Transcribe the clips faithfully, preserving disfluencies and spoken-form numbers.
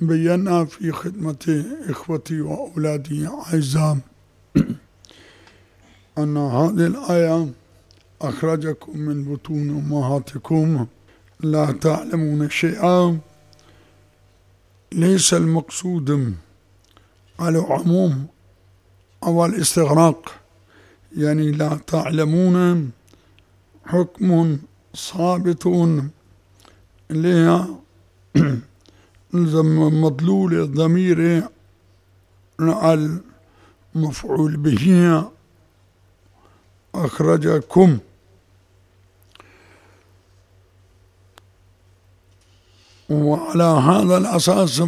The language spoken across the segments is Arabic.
بينا في خدمة إخوتي وأولادي أعزاء أن هذه الآية أخرجكم من بطون أمهاتكم لا تعلمون شيئا ليس المقصود العموم أو الاستغراق، يعني لا تعلمون حكم ثابت لها مدلول الضمير المفعول به أخرجكم. وعلى هذا الأساس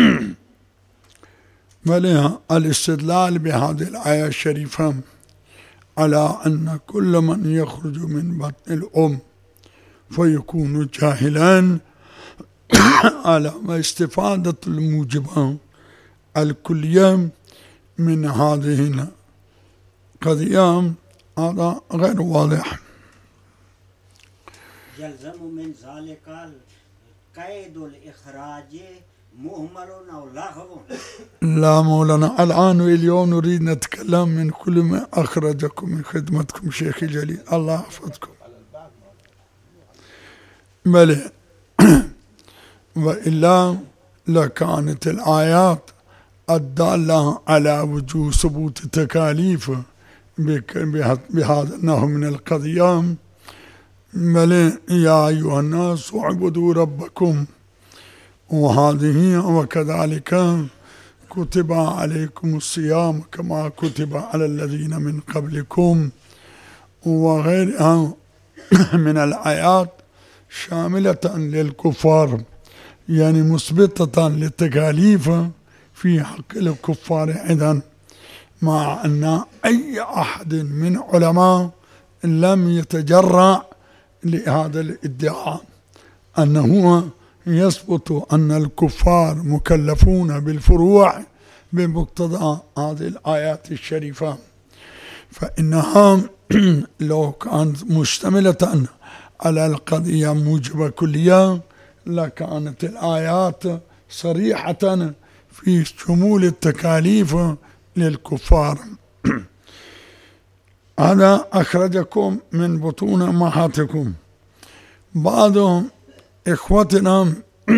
ملها الاستدلال بهذه الآية الشريفة على أن كل من يخرج من بطن الأم فيكون جاهلا على ما استفادة الموجبة الكلية من هذه القضية هذا غير واضح. يلزم من ذلك قيد الإخراج مهمل أو لغو. لا مولانا، الآن واليوم نريد نتكلم من كل ما أخرجكم من خدمتكم شيخي الجليل، الله يحفظكم. بلى وإلا لكانت الآيات الدالة على وجوب ثبوت التكاليف بهذا النوع من القضية. بلى يا أيها الناس اعبدوا ربكم، وهذه وكذلك كتب عليكم الصيام كما كتب على الذين من قبلكم، وغيرها من الآيات شاملة للكفار، يعني مثبتة للتكاليف في حق الكفار أيضا، مع أن أي أحد من علماء لم يتجرأ لهذا الادعاء أنه يثبت أن الكفار مكلفون بالفروع بمقتضى هذه الآيات الشريفة، فإنها لو كانت مشتملة على القضية موجبة كلية لكانت الآيات صريحة في شمول التكاليف للكفار. هذا أخرجكم من بطون أمهاتكم. بعض إخوتنا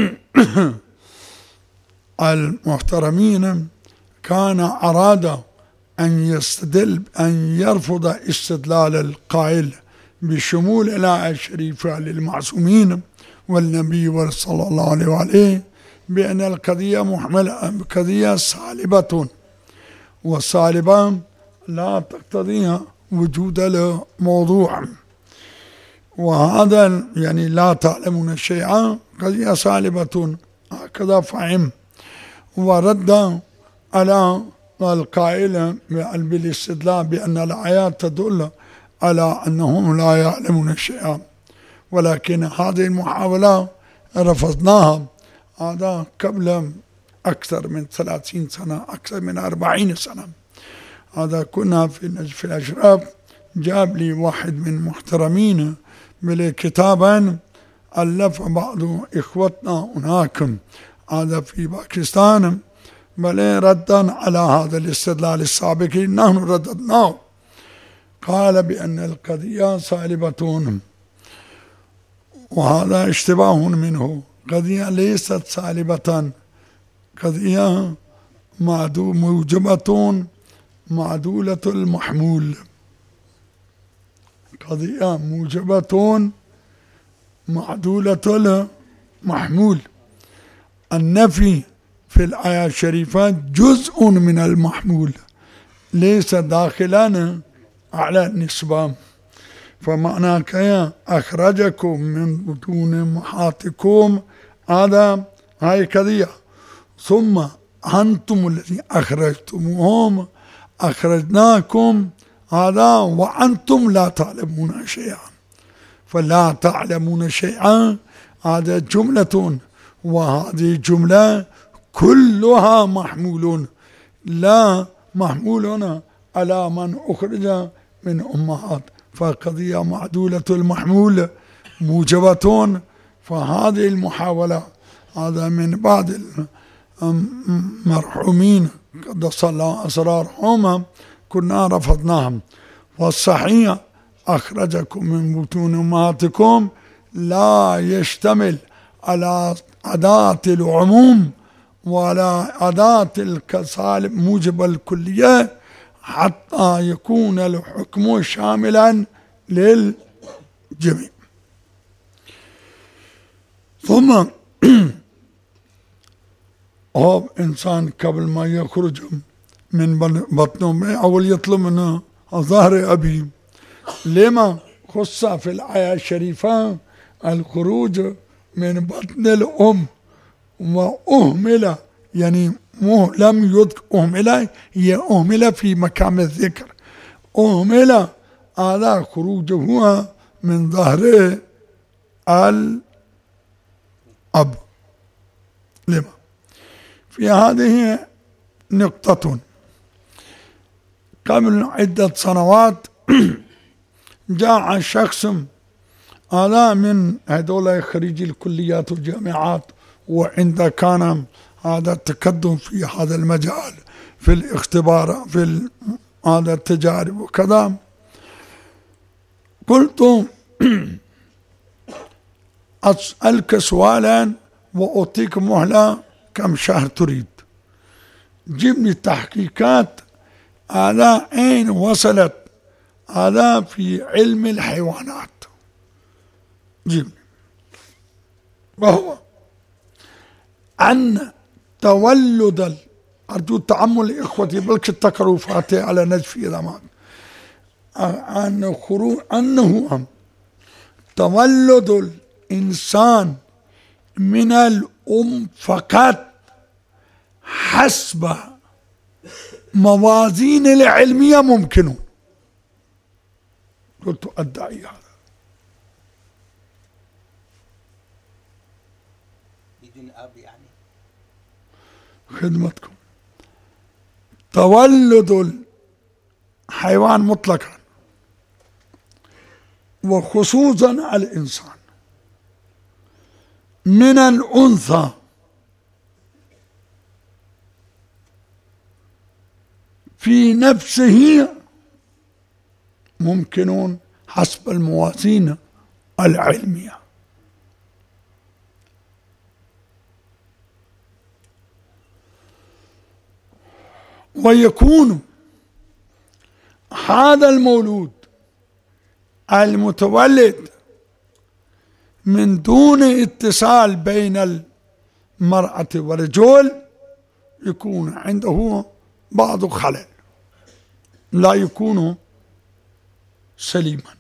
المحترمين كان أراد أن يستدل أن يرفض استدلال القائل بشمول الآية الشريفة للمعصومين والنبي صلى الله عليه وآله بأن القضية محملة قضية سالبة، والسالبة لا تقتضي وجود الموضوع، وهذا يعني لا تعلمون شيئا قضية سالبة هكذا فهم، ورد على القائل بالاستدلال بأن الآيات تدل على أنهم لا يعلمون شيئا، ولكن هذه المحاولة رفضناها. هذا قبل أكثر من ثلاثين سنة، أكثر من أربعين سنة. هذا كنا في نجف الأشراف، جاب لي واحد من محترمين بلي كتابا ألف بعض إخوتنا هناك هذا في باكستان، بل ردا على هذا الاستدلال السابق نحن رددناه، قال بأن القضية سالبة، وهذا اشتباه منه. قضية ليست سالبة، قضية موجبة معدولة المحمول، قضية موجبة معدولة المحمول. النفي في الآية الشريفة جزء من المحمول ليس داخلا على النسبة، فمعنى كيا أخرجكم من بطون أمهاتكم هذا هاي قضية، ثم أنتم الذين أخرجتموهم أخرجناكم هذا وأنتم لا تعلمون شيئا، فلا تعلمون شيئا هذا جملة، وهذه الجملة كلها محمول لا محمول على من أخرج من أمهات، فقضية معدولة المحمول موجبة. فهذه المحاولة هذا من بعض مرحومين قدس الله أسرارهم كنا رفضناهم. والصحيح أخرجكم من بطون أمهاتكم لا يشتمل على أداة العموم ولا أداة الكسالب موجب الكلية حتى يكون الحكم شاملا للجميع. ثم هو إنسان قبل ما يخرج من بطن أول يطلب منه ظهر أبي، لما خص في الآية الشريفة الخروج من بطن الأم وأهمل، يعني مو لم يذكر أهمل، هي أهمل في مكان الذكر، أهمل على خروجه من ظهر الأب. لما؟ في هذه نقطة. قبل عدة سنوات جاء شخص هذا من هذول خريجي الكليات والجامعات، وعند كان هذا التقدم في هذا المجال في الاختبار في هذا التجارب وكذا. قلت أسألك سؤالا وأعطيك مهلة كم شهر تريد، جبني تحقيقات على أين وصلت هذا في علم الحيوانات، جبني. وهو أن تولد، أرجو التأمل إخوتي بلك تقروا فاتحة على نجف إذا ما أن خروج أنه تولد الإنسان من الأم فقط حسب موازين العلمية ممكن. قلت أدعي هذا بدون أب يعني خدمتكم. تولد الحيوان مطلقا وخصوصا الإنسان من الأنثى في نفسه ممكنون حسب الموازين العلمية. ويكون هذا المولود المتولد من دون اتصال بين المرأة والرجل يكون عنده بعض خلل، لا يكون سليما.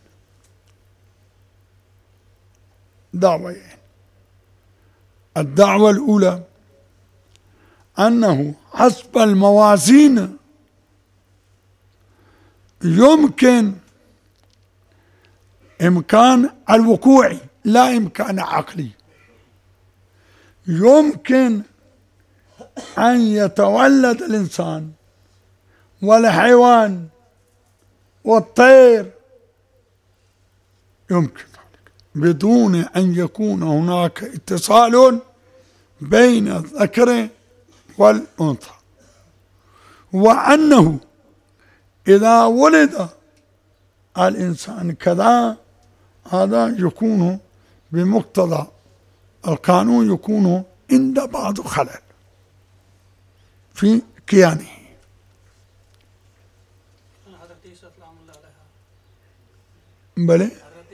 دعوتين. الدعوة الأولى أنه حسب الموازين يمكن إمكان الوقوع، لا إمكان عقلي، يمكن أن يتولد الإنسان والحيوان والطير، يمكن ذلك بدون أن يكون هناك اتصال بين الذكر والأنثى. وأنه إذا ولد الإنسان كذا هذا يكون بمقتضى القانون يكون عند بعض خلل في كيانه. بلى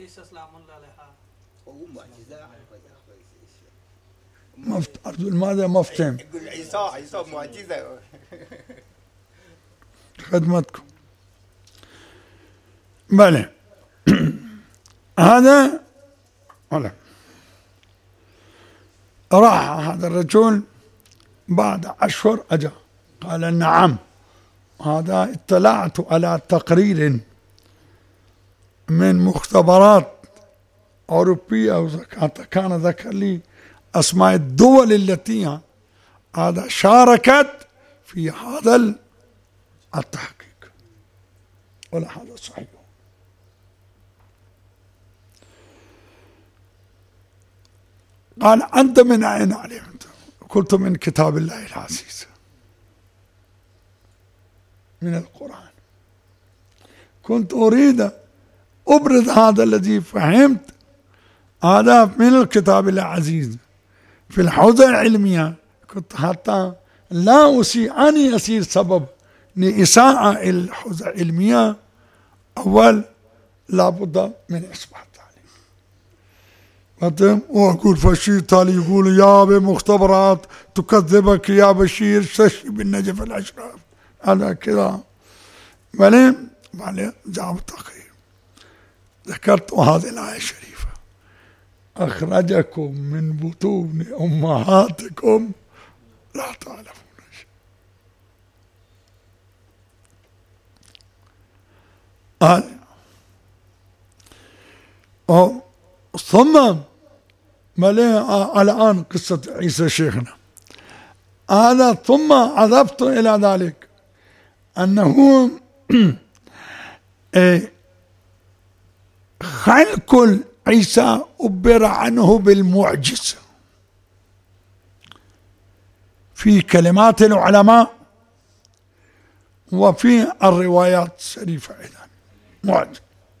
مفت أرجو ماذا مفتهم عيسى عيسى معجزة خدمتكم. بلى هذا ولا راح هذا الرجل بعد أشهر أجا قال نعم، هذا اطلعت على تقرير من مختبرات أوروبية كان ذكر لي أسماء الدول التي هذا شاركت في هذا التحقيق، ولا هذا صحيح. قال أنت من أين علمت؟ قلت من كتاب الله العزيز، من القرآن. كنت أريد أبرز هذا الذي فهمت، هذا من الكتاب العزيز في الحوزة العلمية. كنت حتى لا أسيء أني أصير سبب لإساءة الحوزة العلمية، أول لابد من إثبات ذلك. وأقول فشي تالي يقول يا بمختبرات تكذبك يا بشير ششي بالنجف الأشراف، هذا كذا. بعدين بعدين جاب التقرير، ذكرت هذه الآية الشريفة: أخرجكم من بطون أمهاتكم لا تعلمون شيء. آه. ثم مليء الآن قصة عيسى شيخنا هذا. ثم أضفت إلى ذلك أنه خلق عيسى عبر عنه بالمعجز في كلمات العلماء وفي الروايات الشريفة أيضا معجز.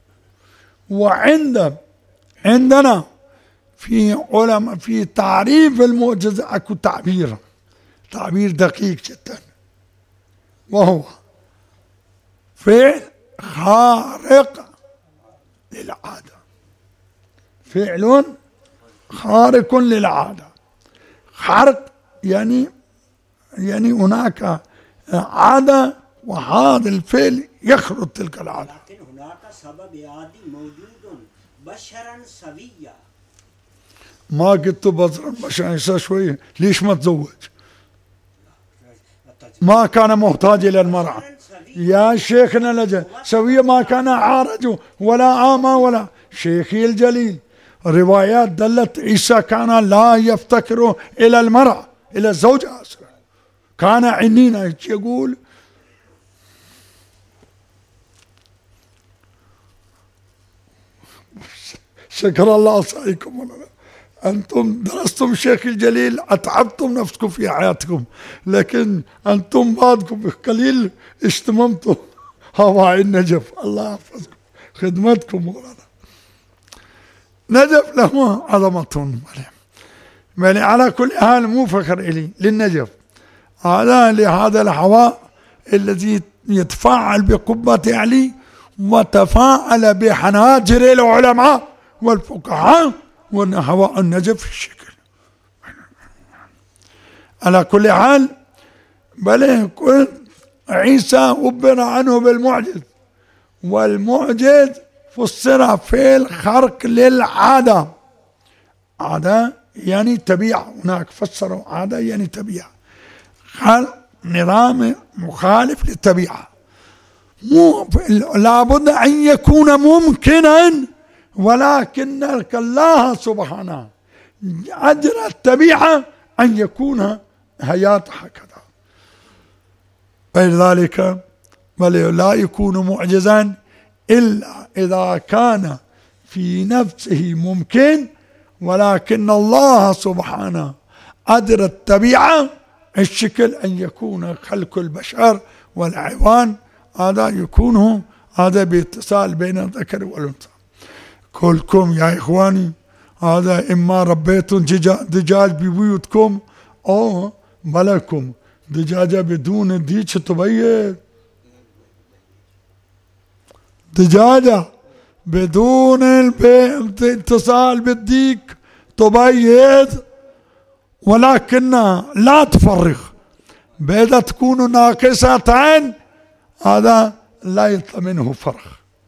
وعند عندنا في علماء في تعريف المعجزة أكو تعبير تعبير دقيق جدا، وهو فعل خارق للعادة، فعل خارق للعادة. خارق يعني يعني هناك عادة وهذا الفعل يخرق تلك العادة. لكن هناك سبب عادي موجود بشرا سويا. ما قلت بشرا بشرا شوية، ليش ما تزوج؟ ما كان محتاج إلى المرأة يا شيخنا لجأ سوية، ما كان عارج ولا آمى ولا. شيخي الجليل روايات دلت عيسى كان لا يفتكر إلى المرأة، إلى الزوجة أصلا، كان عنينا. يقول شكر الله سعيكم ولا أنتم درستم شيخ الجليل، أتعبتم نفسكم في حياتكم، لكن أنتم بعدكم قليل اشتممتم هواء النجف. الله يحفظكم، خدمتكم مولانا. نجف له عظمة، يعني على كل حال مو فخر إلي للنجف، هذا لهذا الهواء الذي يتفاعل بقبة علي وتفاعل بحناجر العلماء والفقهاء، وهواء النجف في الشكل. على كل حال بل كل عيسى عبر عنه بالمعجز، والمعجز فسر في الخرق للعادة. عادة يعني طبيعة، هناك فسروا عادة يعني طبيعة، نظام مخالف للطبيعة. مو لابد أن يكون ممكنا، ولكن الله سبحانه أجرى الطبيعة أن يكون حياة هكذا. فلذلك بل لا يكون معجزا إلا إذا كان في نفسه ممكن، ولكن الله سبحانه أجرى الطبيعة الشكل أن يكون خلق البشر والحيوان، هذا يكون هذا باتصال بين الذكر والأنثى. كلكم يا إخواني هذا إما ربيتم دجاج ببيوتكم أو ملكم دجاجة بدون ديك تبيض، دجاجة بدون اتصال بالديك تبيض، ولكنها لا تفرغ. بيضة تكون ناقصتين هذا لا يطلع منه فرغ،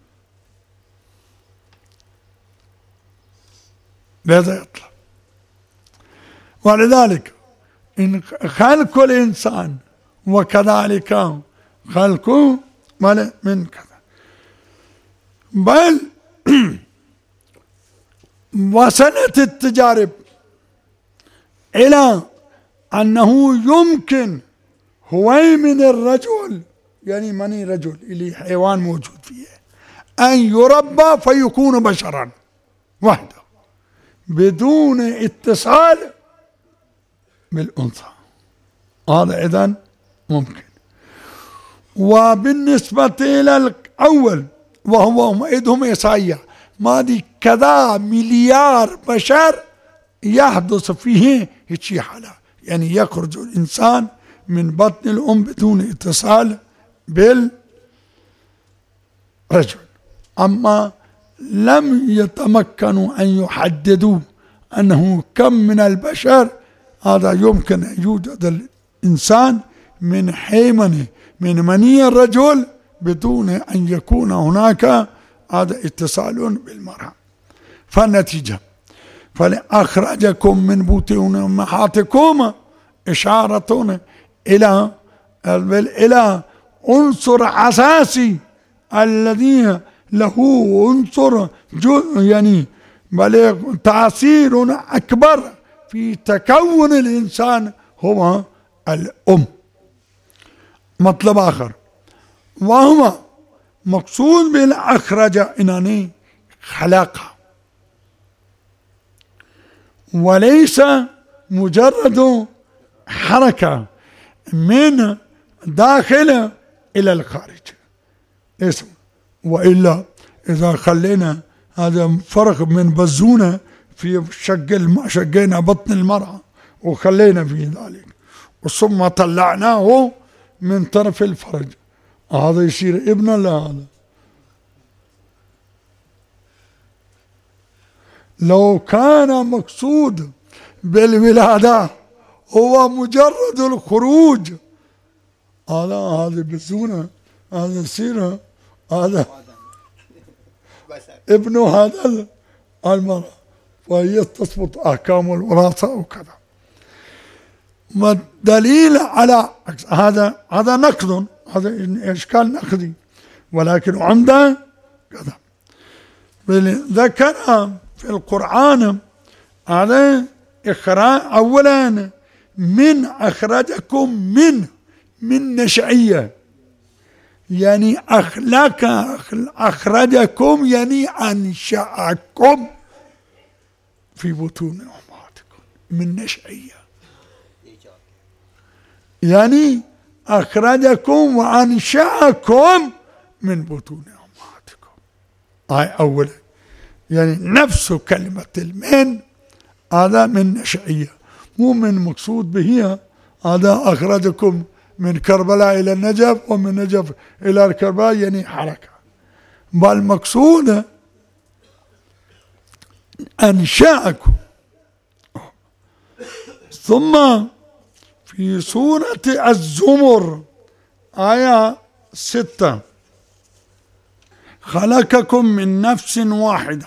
بيضة يطلع. ولذلك إن خلق الإنسان وكذلك خلقه من كذا. بل وصلت التجارب إلى أنه يمكن هويمن الرجل، يعني مني رجل اللي حيوان موجود فيه، أن يربى فيكون بشرا وحده بدون اتصال بالأنثى. هذا إذن ممكن. وبالنسبة إلى الأول وهو موعدهم إسعية، ما دي كذا مليار بشر يحدث فيه هيك حالة، يعني يخرج الإنسان من بطن الأم بدون اتصال بالرجل. أما لم يتمكنوا أن يحددوا أنه كم من البشر، هذا يمكن أن يوجد الإنسان من حيمنه من مني الرجل بدون أن يكون هناك هذا اتصال بالمرأة. فالنتيجة فلأخرجكم من بطون أمهاتكم إشارة إلى إلى عنصر أساسي الذي له عنصر يعني بل تأثير أكبر في تكون الإنسان هو الأم. مطلب آخر وهو مقصود بالأخرج إنني خلقه، وليس مجرد حركة من داخل إلى الخارج اسم. وإلا إذا خلينا هذا فرق من بزونة في شقل ما شقينا بطن المرأة وخلينا في ذلك ثم طلعناه من طرف الفرج، هذا يصير ابن ولا هذا؟ لو كان مقصود بالولادة هو مجرد الخروج، هذا هذا بزونة، هذا يصير هذا ابن هذا المرأة، وهي تثبت أحكام الوراثة وكذا. والدليل على هذا هذا نقد، هذا إشكال نقدي، ولكن عمده كذا. ذكر في القرآن على إخراج أولا من أخرجكم من من نشأية، يعني أخلاق أخرجكم يعني أنشأكم في بطون أمهاتكم من نشأية، يعني أخرجكم وأنشأكم من بطون أمهاتكم. هاي أولا، يعني نفس كلمة المن هذا من نشأية، مو من مقصود به هذا أخرجكم من كربلاء إلى النجف ومن نجف إلى الكربلاء يعني حركة، بل مقصود أنشأكم. ثم في سورة الزمر آية ستة خلقكم من نفس واحدة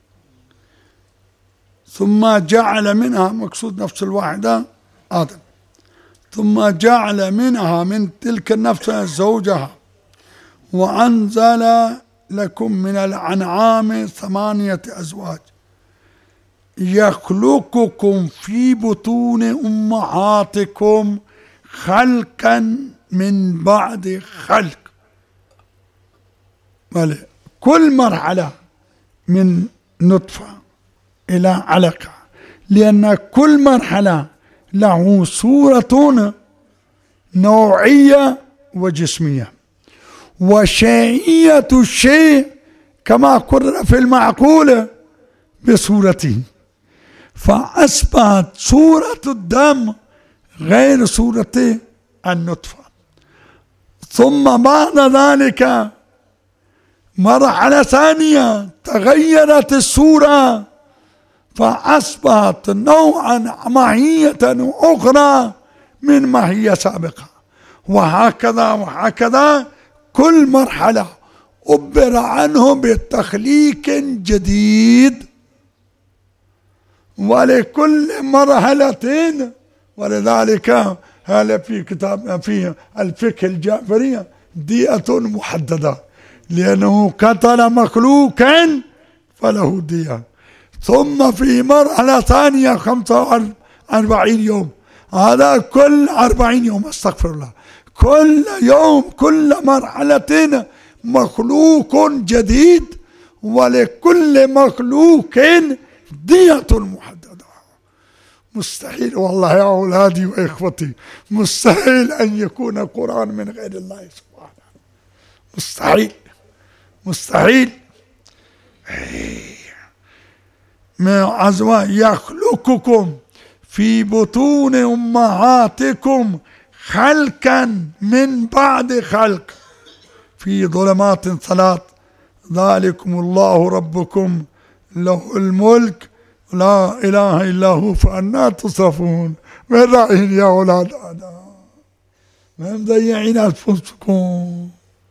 ثم جعل منها، مقصود نفس الواحدة آدم، ثم جعل منها من تلك النفس زوجها وأنزل لكم من الأنعام ثمانية أزواج يخلقكم في بطون أمهاتكم خلقا من بعد خلق. كل مرحلة من نطفة إلى علقة، لأن كل مرحلة له صورة نوعية وجسمية، وشيئية الشيء كما قرر في المعقولة بصورته، فأصبحت صورة الدم غير صورة النطفة. ثم بعد ذلك مرحلة ثانية تغيرت الصورة فأصبحت نوعا ماهية أخرى من ماهية سابقة، وهكذا وهكذا كل مرحلة عبر عنه بتخليق جديد ولكل مرحلة. ولذلك هذا في كتاب في الفقه الجعفرية دية محددة، لأنه قتل مخلوقا فله دية. ثم في مرحلة ثانية خمسة وأربعين يوم، هذا كل أربعين يوم استغفر الله، كل يوم كل مرحلة مخلوق جديد، ولكل مخلوق دية محددة. مستحيل والله يا أولادي وإخوتي، مستحيل أن يكون القرآن من غير الله سبحانه، مستحيل مستحيل. ما عزوا يخلقكم في بطون أمهاتكم خلقا من بعد خلق في ظلمات ثلاث ذلكم الله ربكم له الملك لا إله إلا هو فأنا تصرفون. وين رايحين يا أولاد؟ هذا ما مضيعين أنفسكم.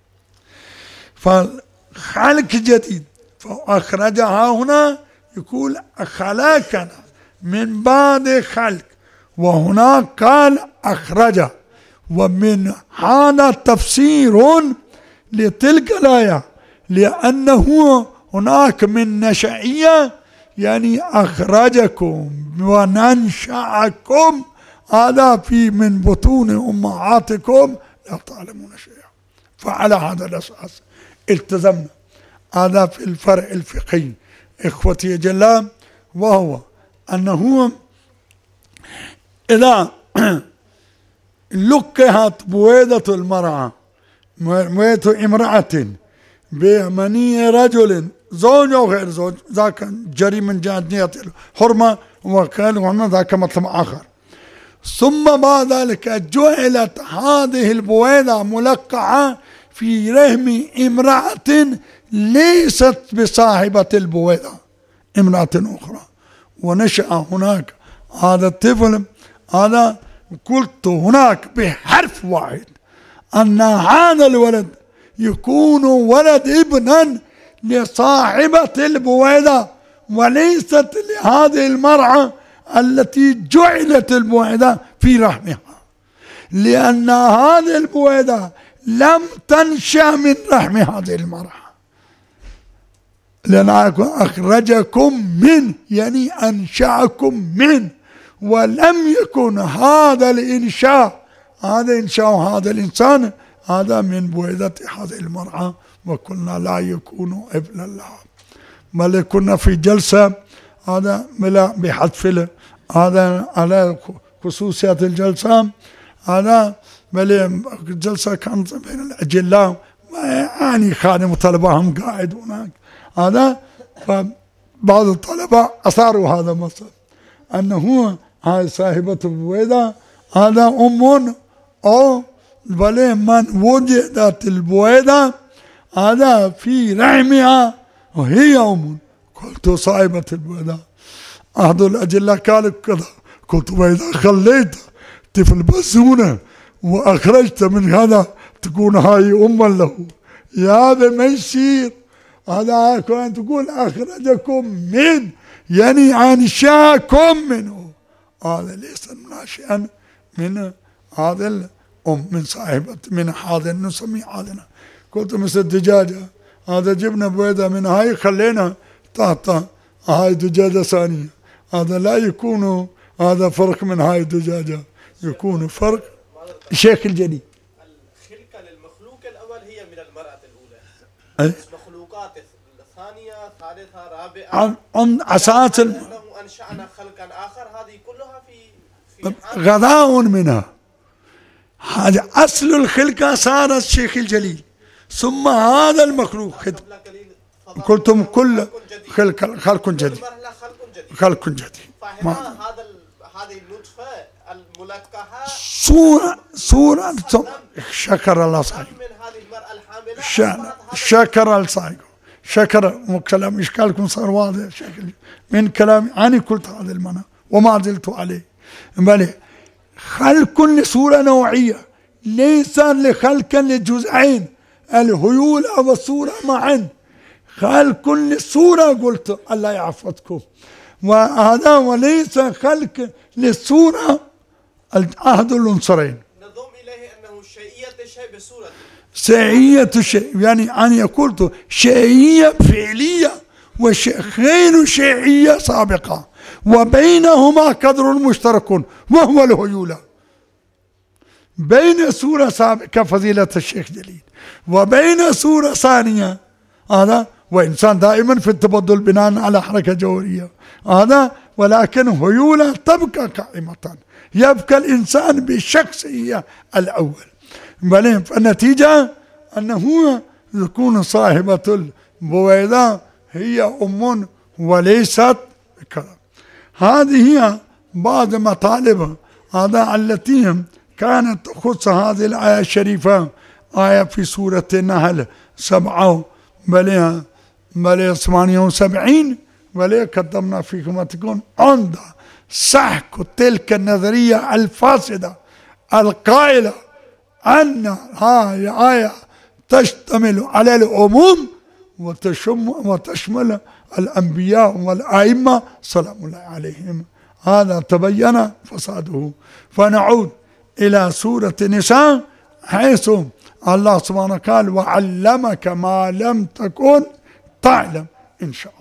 فخلق جديد، فأخرجها هنا يقول خلقنا من بعد خلق، وهناك قال أخرج. ومن هذا تفسير لتلك الآية، لأنه هناك من نشأية يعني أخرجكم وننشأكم، هذا في من بطون أمهاتكم لا تعلمون شيئا. فعلى هذا الأساس التزمنا. هذا في الفرع الفقهي إخوتي جلال، وهو أنه إذا لقحت بويضة المرأة بويضة امرأة بمني رجل زوج أو غير زوج، ذاك جري من جهة حرمة، وكان هنا ذاك مطلب آخر. ثم بعد ذلك جعلت هذه البويضة ملقحة في رحم امرأة ليست بصاحبة البويضة، امرأة أخرى، ونشأ هناك هذا الطفل. هذا قلت هناك بحرف واحد أن هذا الولد يكون ولد ابنا لصاحبة البويضة وليست لهذه المرأة التي جعلت البويضة في رحمها، لأن هذه البويضة لم تنشأ من رحم هذه المرأة، لأن أخرجكم من يعني أنشأكم من، ولم يكن هذا الإنشاء هذا إنشاء هذا الإنسان هذا من بويضة هذه المرأة، وكنا لا يكون ابنا لها. بل كنا في جلسة هذا بحذف هذا على خصوصيات الجلسة، هذا بل الجلسة كانت بين الأجلاء، يعني خادم طلبهم قاعد هناك، هذا فبعض الطلبة أثاروا هذا مثلا أنه هاي صاحبة البويضة هذا أم، أو بل من وجدت البويضة هذا في رحمها وهي أم. قلت صاحبة البويضة، أحد الأجلاء قال كذا، قلت وإذا خليت طفل بسونة وأخرجت من هذا تكون هاي أما له، يا هذا ما يصير. هذا كنت تقول أخرجكم من يعني أنشأكم منه، هذا ليس ناشئا من هذا الأم من صاحبة من هذا نسمي هذا. قلت مثل الدجاجة، هذا جبنا بويضة من هاي خلينا تحت هاي دجاجة ثانية، هذا لا يكون هذا فرق من هاي الدجاجة، يكون فرق شكل جديد. الخلقة للمخلوق الأول هي من المرأة الأولى، أي؟ مخلوقات الثانية ثالثة رابعة عن عن أساس ال... أنشأنا خلقا آخر، هذه كلها في في غذاء منها. هذا أصل الخلقة صار الشيخ الجليل، ثم هذا المخلوق قلتم كل خلق خلق جديد خلق جديد. هذا هذه النطفة الملقحة صورة صورة شكر الله صحيح، شكر الله صحيح، شكر كلام إشكالكم صار واضح شكل من كلامي، أنا قلت هذا المعنى وما زلت عليه. بل خلق لصورة نوعية ليس لخلق لجزئين الهيول أو الصورة معا، خلق للصورة قلت الله يعفضكم، وهذا وليس خلق للصورة العهد العنصرين. نضم إليه أنه شيئية الشيء بصورة شيئية الشيء، يعني أنا قلت شيئية فعلية وغير شيئية سابقة، وبينهما قدر مشترك وهو الهيولة، بين سورة سابقة فضيلة الشيخ جليل وبين سورة ثانية، هذا وإنسان دائما في التبدل بناء على حركة جوهرية، هذا ولكن هيولة تبقى قائمة، يبقى الإنسان بالشخصية الأول. بل فالنتيجة أنه يكون صاحبة البويضة هي أم وليست ذكرا. هذه هي بعض مطالب هذا التي كانت تخص هذه الآية الشريفة، آية في سورة النحل سبعة بل بل ثمانية وسبعين، بل قدمنا فيكم تكون عند سحق تلك النظرية الفاسدة القائلة أن هذه آية تشتمل على العموم وتشم وتشمل الأنبياء والأئمة سلام الله عليهم. هذا تبين فساده. فنعود إلى سورة النساء حيث الله سبحانه قال وعلمك ما لم تكن تعلم إن شاء الله.